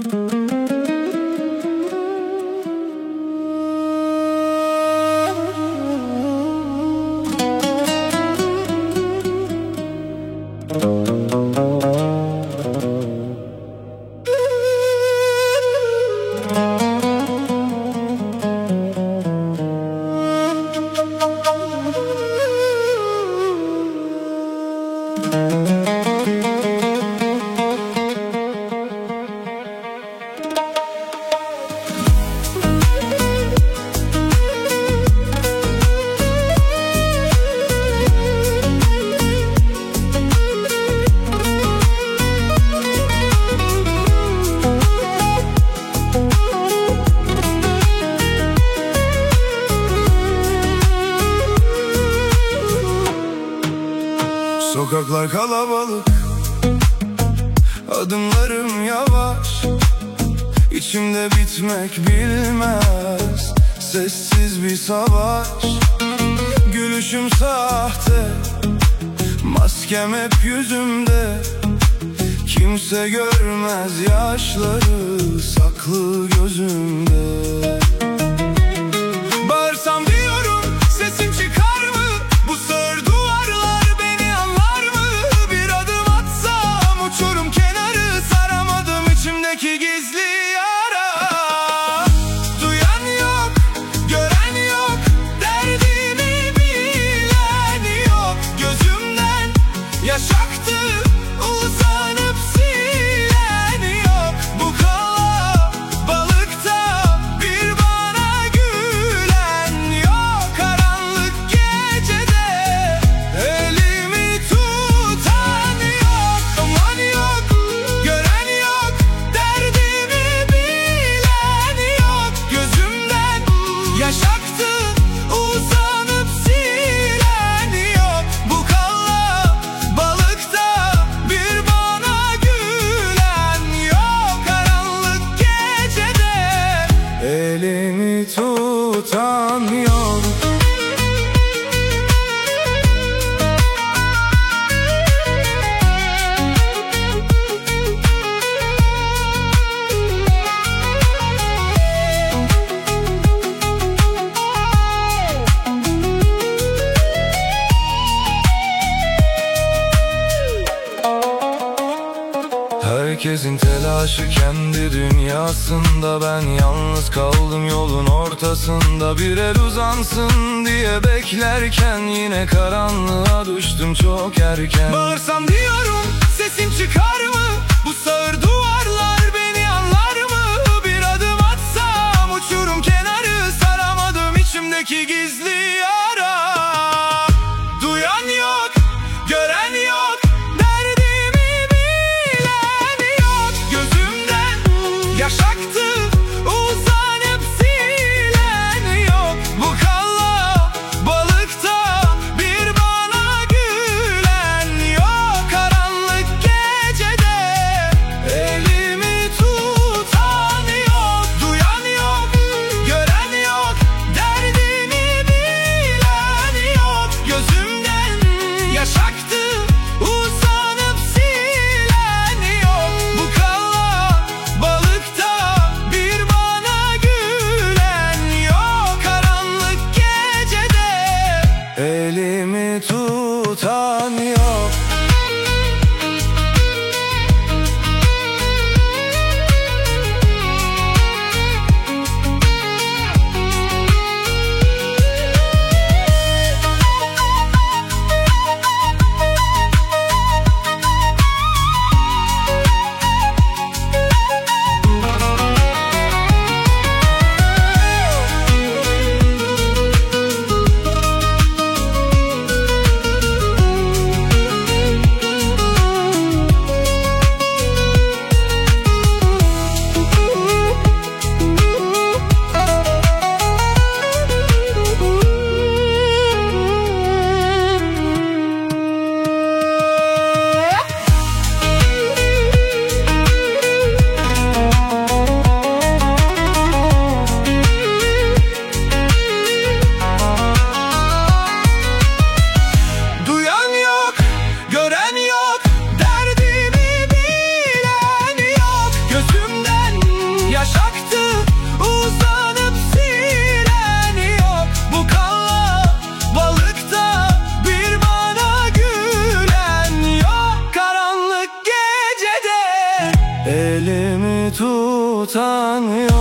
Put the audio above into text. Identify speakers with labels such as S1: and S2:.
S1: Sokaklar kalabalık, adımlarım yavaş, İçimde bitmek bilmez sessiz bir savaş. Gülüşüm sahte, maskem hep yüzümde, kimse görmez yaşları saklı gözümde. Bağırsam diyorum, sesim çıkar mı? Bu sığır duvarlar beni anlar mı? Bir adım atsam uçurum kenarı, saramadım içimdeki gizli yara. Duyan yok, gören yok, derdimi bilen yok. Gözümden yaş aktı, uzanıp silen yok. Bu kalabalıkta bir bana gülen yok. Karanlık gecede elimi tutan yok. Aman yok, gören yok, derdimi bilen yok. Gözümden yaş aktı, uzanıp silen yok. Bu kalabalıkta bir bana gülen yok. Karanlık gecede elimi tutan yok. Herkesin telaşı kendi dünyasında, ben yalnız kaldım yolun ortasında. Bir el uzansın diye beklerken yine karanlığa düştüm çok erken. Bağırsam diyorum, sesim çıkar mı? Bu sağır duvarlar beni anlar mı? Bir adım atsam uçurum kenarı, saramadım içimdeki gizli yara. Duyan yok, gören yok, derdimi bilen yok. Gözümden yaş aktı, uzanıp silen yok. Bu kalabalıkta bir bana gülen yok. Karanlık gecede yanıyor.